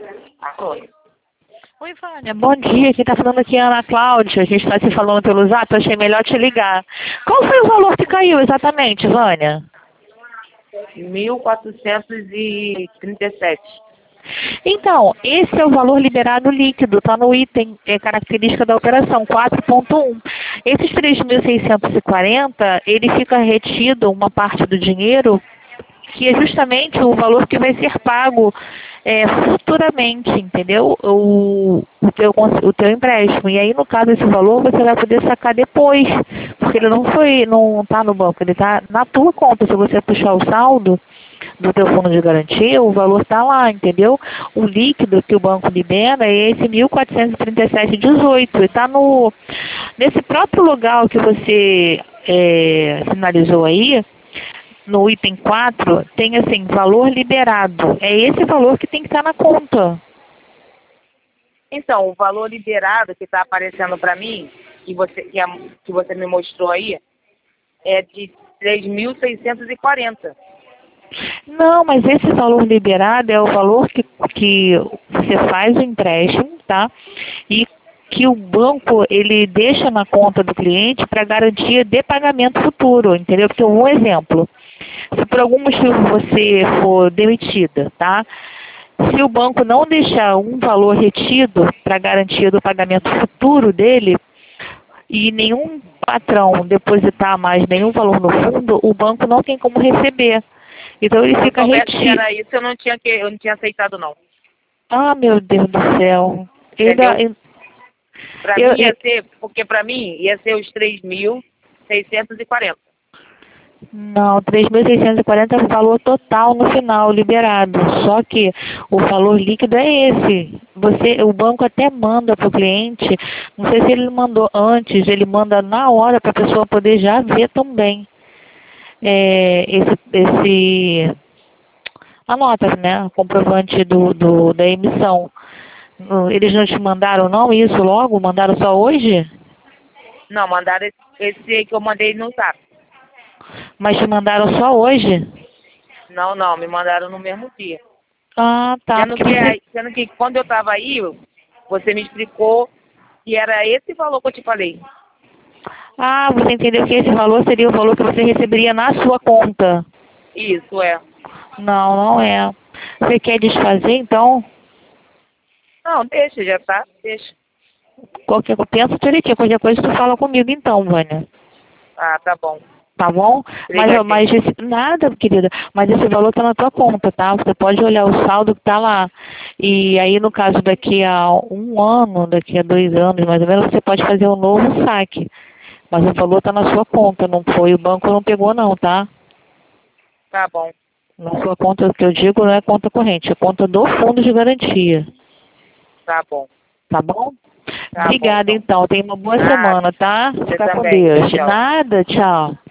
Oi. Oi, Vânia, bom dia. Quem tá falando aqui é a Ana Cláudia. A gente está se falando pelo Zap, eu achei melhor te ligar. Qual foi o valor que caiu exatamente, Vânia? 1.437. Então, esse é o valor liberado líquido, está no item característica da operação 4.1. Esses 3.640, ele fica retido uma parte do dinheiro, que é justamente o valor que vai ser pago futuramente, entendeu? O teu empréstimo. E aí, no caso, esse valor você vai poder sacar depois, porque ele não está no banco, ele está na tua conta. Se você puxar o saldo do teu fundo de garantia, o valor está lá, entendeu? O líquido que o banco libera é esse 1.437,18. E está nesse próprio lugar que você sinalizou aí, no item 4, tem assim, valor liberado. É esse valor que tem que estar na conta. Então, o valor liberado que está aparecendo para mim, que você me mostrou aí, é de 3.640. Não, mas esse valor liberado é o valor que você faz o empréstimo, tá? E que o banco ele deixa na conta do cliente para garantia de pagamento futuro, entendeu? Porque um exemplo, se por algum motivo você for demitida, tá? Se o banco não deixar um valor retido para garantia do pagamento futuro dele e nenhum patrão depositar mais nenhum valor no fundo, o banco não tem como receber. Então ele Se eu fica soubesse que retido. era isso, eu não tinha aceitado, não. Ah, meu Deus do céu. Entendeu? Ainda, Para eu, mim ia ser, porque para mim ia ser os 3.640. Não, 3.640 é o valor total no final, liberado. Só que o valor líquido é esse. O banco até manda para o cliente, não sei se ele mandou antes, ele manda na hora para a pessoa poder já ver também. A nota, né? Comprovante da emissão. Eles não te mandaram não isso logo? Mandaram só hoje? Não, mandaram esse aí que eu mandei no Zap. Mas te mandaram só hoje? Não, me mandaram no mesmo dia. Ah, tá. Sendo que quando eu estava aí, você me explicou que era esse valor que eu te falei. Ah, você entendeu que esse valor seria o valor que você receberia na sua conta. Isso, é. Não, não é. Você quer desfazer, então? Não, deixa, já tá, deixa. Pensa direitinho, qualquer coisa tu fala comigo então, Vânia. Ah, tá bom. Tá bom? Obrigadinho. Nada, querida. Mas esse valor tá na tua conta, tá? Você pode olhar o saldo que tá lá. E aí, no caso, daqui a 1 ano, daqui a 2 anos, mais ou menos, você pode fazer um novo saque. Mas o valor tá na sua conta, não foi? O banco não pegou não, tá? Tá bom. Na sua conta, o que eu digo não é conta corrente, é conta do fundo de garantia. Tá bom. Tá bom? Tá bom, Obrigada, então. então. Tenha uma boa Ah, semana, tá? você Fica com também. Tchau, Deus. tchau. Nada, tchau.